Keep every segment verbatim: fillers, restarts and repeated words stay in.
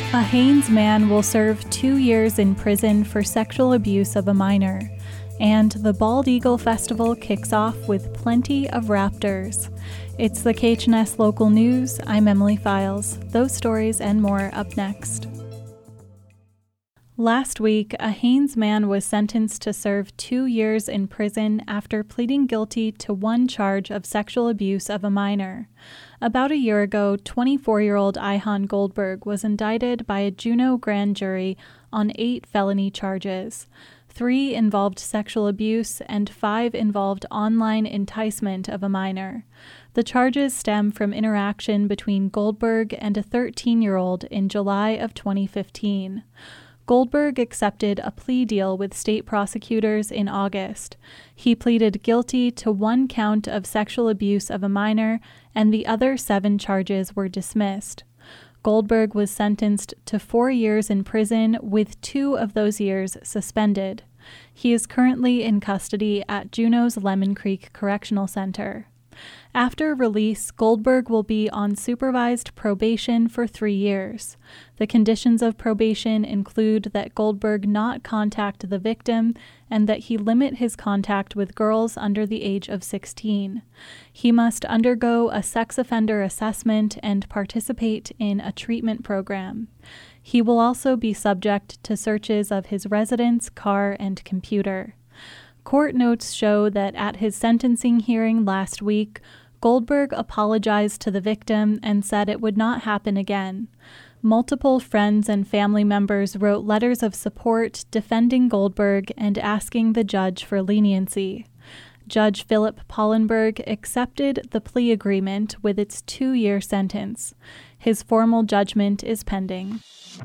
A Haines man will serve two years in prison for sexual abuse of a minor. And the Bald Eagle Festival kicks off with plenty of raptors. It's the K H N S Local News. I'm Emily Files. Those stories and more up next. Last week, a Haines man was sentenced to serve two years in prison after pleading guilty to one charge of sexual abuse of a minor. About a year ago, twenty-four-year-old Ihan Goldberg was indicted by a Juneau grand jury on eight felony charges. Three involved sexual abuse and five involved online enticement of a minor. The charges stem from interaction between Goldberg and a thirteen-year-old in July of twenty fifteen. Goldberg accepted a plea deal with state prosecutors in August. He pleaded guilty to one count of sexual abuse of a minor, and the other seven charges were dismissed. Goldberg was sentenced to four years in prison, with two of those years suspended. He is currently in custody at Juneau's Lemon Creek Correctional Center. After release, Goldberg will be on supervised probation for three years. The conditions of probation include that Goldberg not contact the victim and that he limit his contact with girls under the age of sixteen. He must undergo a sex offender assessment and participate in a treatment program. He will also be subject to searches of his residence, car, and computer. Court notes show that at his sentencing hearing last week, Goldberg apologized to the victim and said it would not happen again. Multiple friends and family members wrote letters of support defending Goldberg and asking the judge for leniency. Judge Philip Pollenberg accepted the plea agreement with its two-year sentence. His formal judgment is pending.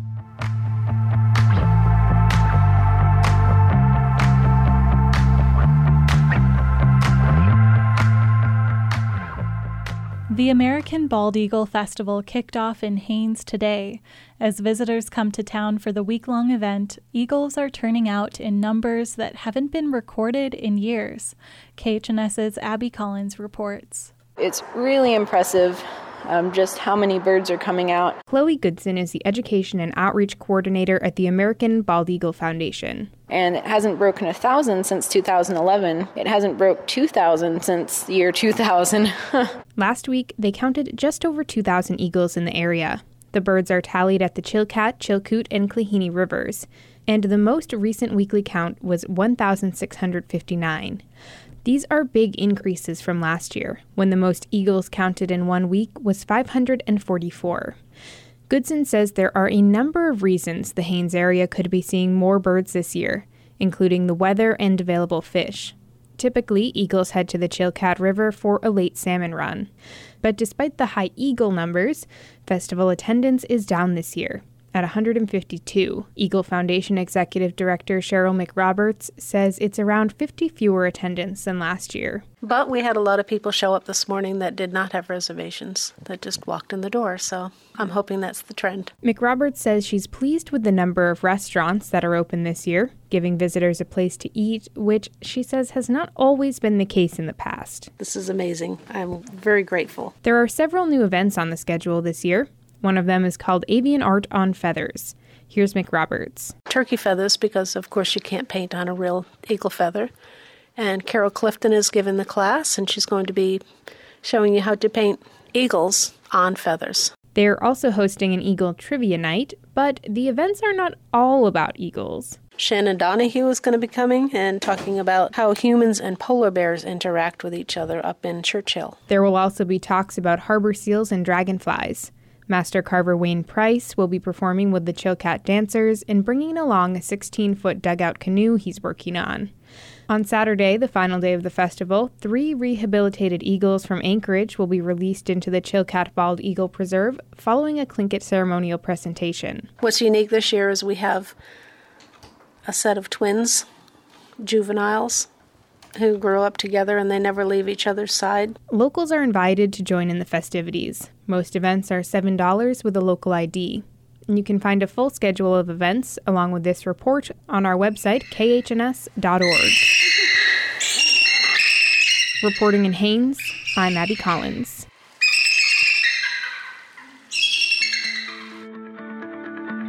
The American Bald Eagle Festival kicked off in Haines today. As visitors come to town for the week-long event, eagles are turning out in numbers that haven't been recorded in years. KHNS's Abby Collins reports. It's really impressive um, just how many birds are coming out. Chloe Goodson is the Education and Outreach Coordinator at the American Bald Eagle Foundation. And it hasn't broken one thousand since two thousand eleven. It hasn't broke two thousand since the year two thousand. Last week, they counted just over two thousand eagles in the area. The birds are tallied at the Chilkat, Chilkoot, and Klehini rivers, and the most recent weekly count was one thousand six hundred fifty-nine. These are big increases from last year, when the most eagles counted in one week was five hundred forty-four. Goodson says there are a number of reasons the Haines area could be seeing more birds this year, including the weather and available fish. Typically, eagles head to the Chilkat River for a late salmon run. But despite the high eagle numbers, festival attendance is down this year, at one hundred fifty-two. Eagle Foundation Executive Director Cheryl McRoberts says it's around fifty fewer attendants than last year. But we had a lot of people show up this morning that did not have reservations, that just walked in the door, so I'm hoping that's the trend. McRoberts says she's pleased with the number of restaurants that are open this year, giving visitors a place to eat, which she says has not always been the case in the past. This is amazing. I'm very grateful. There are several new events on the schedule this year. One of them is called Avian Art on Feathers. Here's McRoberts. Turkey feathers, because of course you can't paint on a real eagle feather. And Carol Clifton is giving the class, and she's going to be showing you how to paint eagles on feathers. They're also hosting an Eagle Trivia Night, but the events are not all about eagles. Shannon Donahue is going to be coming and talking about how humans and polar bears interact with each other up in Churchill. There will also be talks about harbor seals and dragonflies. Master carver Wayne Price will be performing with the Chilkat dancers and bringing along a sixteen-foot dugout canoe he's working on. On Saturday, the final day of the festival, three rehabilitated eagles from Anchorage will be released into the Chilkat Bald Eagle Preserve following a Tlingit ceremonial presentation. What's unique this year is we have a set of twins, juveniles, who grew up together and they never leave each other's side. Locals are invited to join in the festivities. Most events are seven dollars with a local I D. And you can find a full schedule of events along with this report on our website, k h n s dot org. Reporting in Haines, I'm Abby Collins.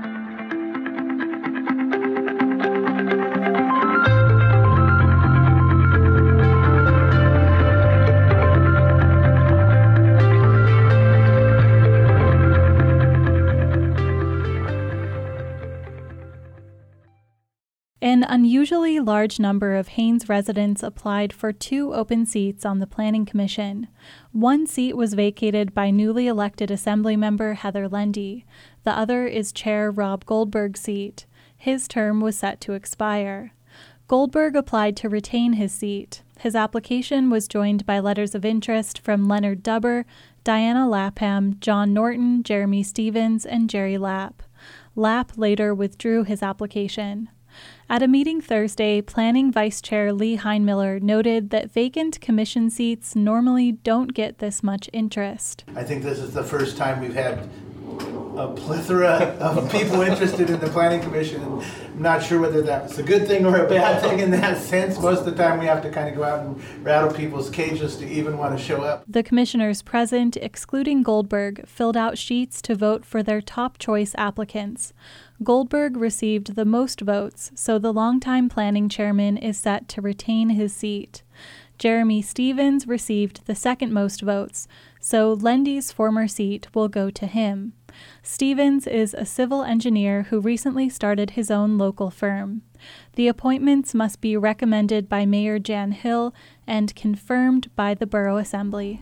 unusually large number of Haines residents applied for two open seats on the Planning Commission. One seat was vacated by newly elected Assemblymember Heather Lendy. The other is Chair Rob Goldberg's seat. His term was set to expire. Goldberg applied to retain his seat. His application was joined by letters of interest from Leonard Dubber, Diana Lapham, John Norton, Jeremy Stevens, and Jerry Lapp. Lapp later withdrew his application. At a meeting Thursday, Planning Vice Chair Lee Heinmiller noted that vacant commission seats normally don't get this much interest. I think this is the first time we've had a plethora of people interested in the Planning Commission. And I'm not sure whether that's a good thing or a bad thing in that sense. Most of the time we have to kind of go out and rattle people's cages to even want to show up. The commissioners present, excluding Goldberg, filled out sheets to vote for their top choice applicants. Goldberg received the most votes, so the longtime planning chairman is set to retain his seat. Jeremy Stevens received the second most votes, so Lendy's former seat will go to him. Stevens is a civil engineer who recently started his own local firm. The appointments must be recommended by Mayor Jan Hill and confirmed by the Borough Assembly.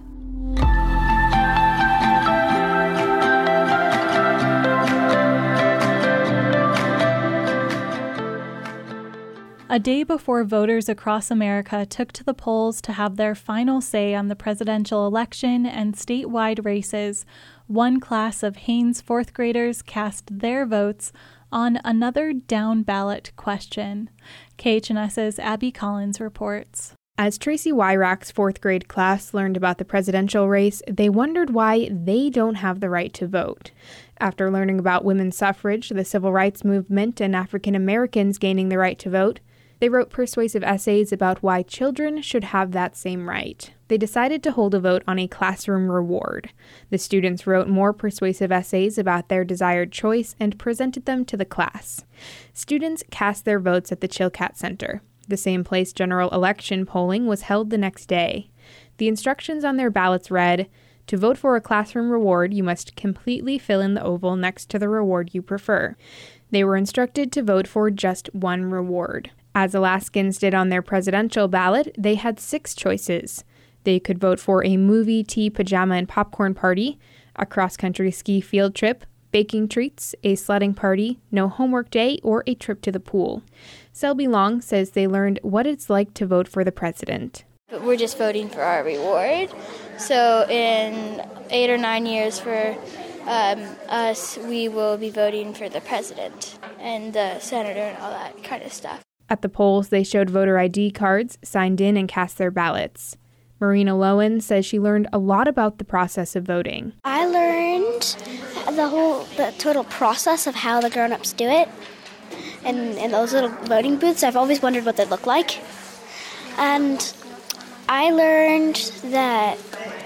A day before voters across America took to the polls to have their final say on the presidential election and statewide races, one class of Haines fourth graders cast their votes on another down-ballot question. K H N S's Abby Collins reports. As Tracy Wyrack's fourth grade class learned about the presidential race, they wondered why they don't have the right to vote. After learning about women's suffrage, the civil rights movement, and African Americans gaining the right to vote, they wrote persuasive essays about why children should have that same right. They decided to hold a vote on a classroom reward. The students wrote more persuasive essays about their desired choice and presented them to the class. Students cast their votes at the Chilkat Center, the same place general election polling was held the next day. The instructions on their ballots read, "To vote for a classroom reward, you must completely fill in the oval next to the reward you prefer." They were instructed to vote for just one reward. As Alaskans did on their presidential ballot, they had six choices. They could vote for a movie, tea, pajama, and popcorn party, a cross-country ski field trip, baking treats, a sledding party, no homework day, or a trip to the pool. Selby Long says they learned what it's like to vote for the president. But we're just voting for our reward. So in eight or nine years for um, us, we will be voting for the president and the senator and all that kind of stuff. At the polls, they showed voter I D cards, signed in, and cast their ballots. Marina Lowen says she learned a lot about the process of voting. I learned the whole, the total process of how the grown-ups do it. And in those little voting booths, I've always wondered what they look like. And I learned that,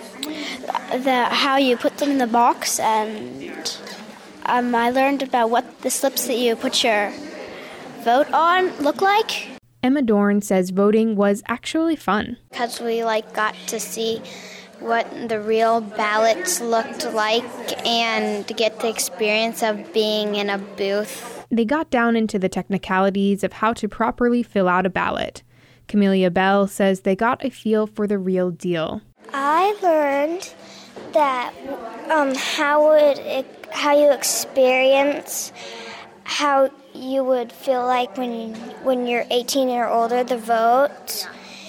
that how you put them in the box, and um, I learned about what the slips that you put your vote on look like. Emma Dorn says voting was actually fun. Because we like got to see what the real ballots looked like and to get the experience of being in a booth. They got down into the technicalities of how to properly fill out a ballot. Camelia Bell says they got a feel for the real deal. I learned that um, how would it, how you experience how you would feel like when when you're eighteen or older, the vote,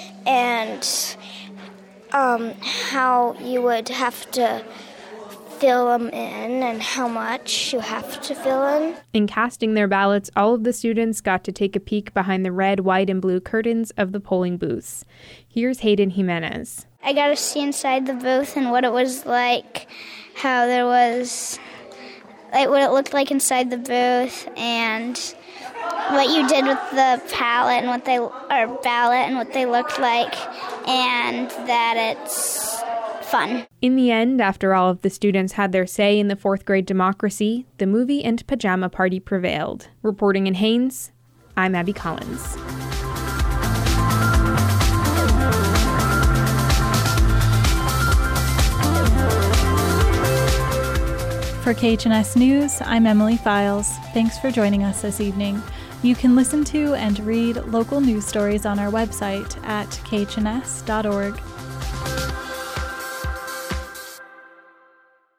and um, how you would have to fill them in and how much you have to fill in. In casting their ballots, all of the students got to take a peek behind the red, white, and blue curtains of the polling booths. Here's Hayden Jimenez. I got to see inside the booth and what it was like, how there was, like what it looked like inside the booth, and what you did with the palette and what they or ballot and what they looked like, and that it's fun. In the end, after all of the students had their say in the fourth grade democracy, the movie and pajama party prevailed. Reporting in Haines, I'm Abby Collins. For K H N S News, I'm Emily Files. Thanks for joining us this evening. You can listen to and read local news stories on our website at k h n s dot org.